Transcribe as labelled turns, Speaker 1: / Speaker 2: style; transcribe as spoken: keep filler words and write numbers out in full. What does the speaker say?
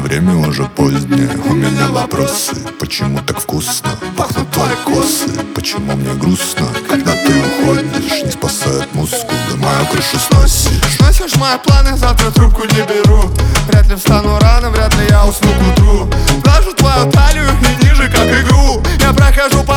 Speaker 1: время уже позднее. У меня вопросы: почему так вкусно пахнут твои косы? Почему мне грустно, когда ты уходишь? Не спасает мускулы, мою крышу сносишь.
Speaker 2: Сносишь мои планы, завтра трубку не беру. Вряд ли встану рано, вряд ли я усну к утру. Глажу твою талию и ниже, как игру. Я прохожу